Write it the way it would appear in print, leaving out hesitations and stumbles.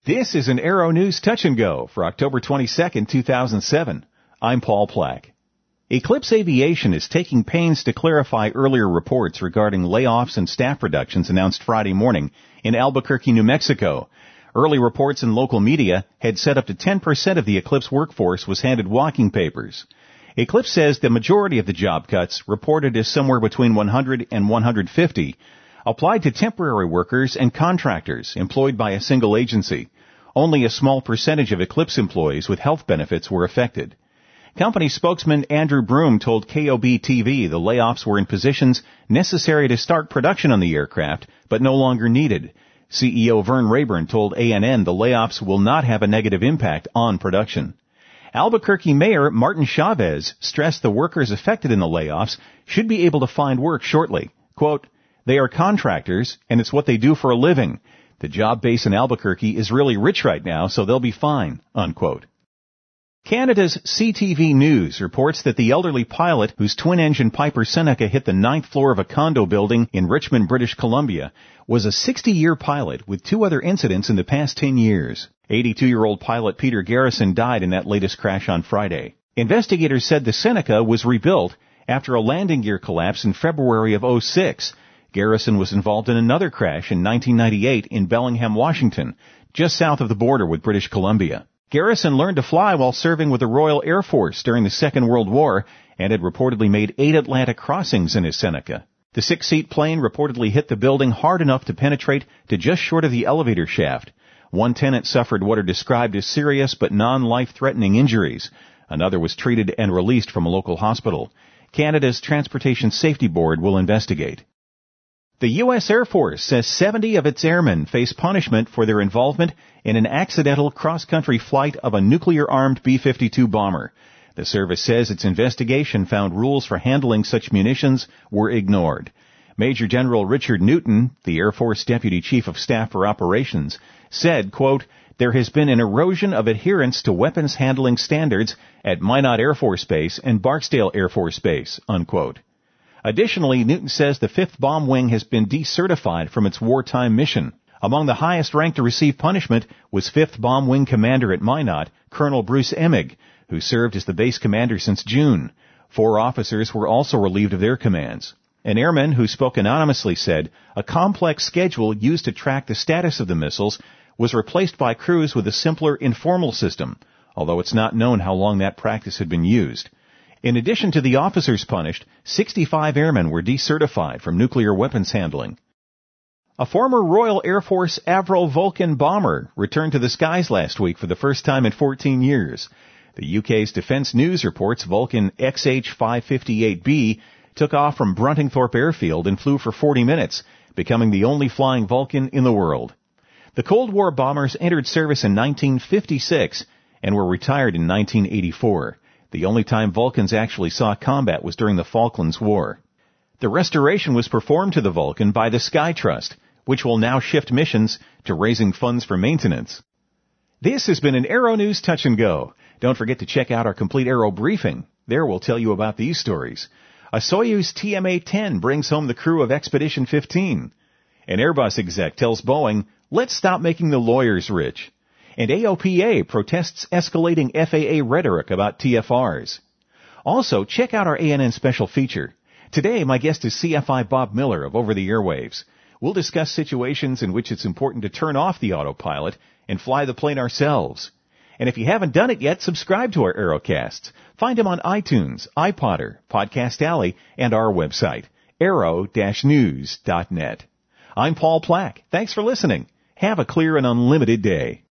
This is an Arrow News Touch and Go for October 22nd, 2007. I'm Paul Plack. Eclipse Aviation is taking pains to clarify earlier reports regarding layoffs and staff reductions announced Friday morning in Albuquerque, New Mexico. Early reports in local media had said up to 10% of the Eclipse workforce was handed walking papers. Eclipse says the majority of the job cuts, reported as somewhere between 100 and 150, applied to temporary workers and contractors employed by a single agency. Only a small percentage of Eclipse employees with health benefits were affected. Company spokesman Andrew Broom told KOB-TV the layoffs were in positions necessary to start production on the aircraft, but no longer needed. CEO Vern Rayburn told ANN the layoffs will not have a negative impact on production. Albuquerque Mayor Martin Chavez stressed the workers affected in the layoffs should be able to find work shortly. Quote, "They are contractors, and it's what they do for a living. The job base in Albuquerque is really rich right now, so they'll be fine," unquote. Canada's CTV News reports that the elderly pilot whose twin-engine Piper Seneca hit the 9th floor of a condo building in Richmond, British Columbia, was a 60-year pilot with 2 other incidents in the past 10 years. 82-year-old pilot Peter Garrison died in that latest crash on Friday. Investigators said the Seneca was rebuilt after a landing gear collapse in February of '06. Garrison was involved in another crash in 1998 in Bellingham, Washington, just south of the border with British Columbia. Garrison learned to fly while serving with the Royal Air Force during the Second World War and had reportedly made 8 Atlantic crossings in his Seneca. The 6-seat plane reportedly hit the building hard enough to penetrate to just short of the elevator shaft. One tenant suffered what are described as serious but non-life-threatening injuries. Another was treated and released from a local hospital. Canada's Transportation Safety Board will investigate. The U.S. Air Force says 70 of its airmen face punishment for their involvement in an accidental cross-country flight of a nuclear-armed B-52 bomber. The service says its investigation found rules for handling such munitions were ignored. Major General Richard Newton, the Air Force Deputy Chief of Staff for Operations, said, quote, "There has been an erosion of adherence to weapons handling standards at Minot Air Force Base and Barksdale Air Force Base," unquote. Additionally, Newton says the 5th Bomb Wing has been decertified from its wartime mission. Among the highest rank to receive punishment was 5th Bomb Wing commander at Minot, Colonel Bruce Emig, who served as the base commander since June. 4 officers were also relieved of their commands. An airman who spoke anonymously said a complex schedule used to track the status of the missiles was replaced by crews with a simpler informal system, although it's not known how long that practice had been used. In addition to the officers punished, 65 airmen were decertified from nuclear weapons handling. A former Royal Air Force Avro Vulcan bomber returned to the skies last week for the first time in 14 years. The UK's Defence News reports Vulcan XH-558B took off from Bruntingthorpe Airfield and flew for 40 minutes, becoming the only flying Vulcan in the world. The Cold War bombers entered service in 1956 and were retired in 1984. The only time Vulcans actually saw combat was during the Falklands War. The restoration was performed to the Vulcan by the Sky Trust, which will now shift missions to raising funds for maintenance. This has been an Arrow News Touch and Go. Don't forget to check out our complete Arrow briefing. There we'll tell you about these stories. A Soyuz TMA-10 brings home the crew of Expedition 15. An Airbus exec tells Boeing, "Let's stop making the lawyers rich." And AOPA protests escalating FAA rhetoric about TFRs. Also, check out our ANN special feature. Today, my guest is CFI Bob Miller of Over the Airwaves. We'll discuss situations in which it's important to turn off the autopilot and fly the plane ourselves. And if you haven't done it yet, subscribe to our Aerocasts. Find them on iTunes, iPodder, Podcast Alley, and our website, arrow-news.net. I'm Paul Plack. Thanks for listening. Have a clear and unlimited day.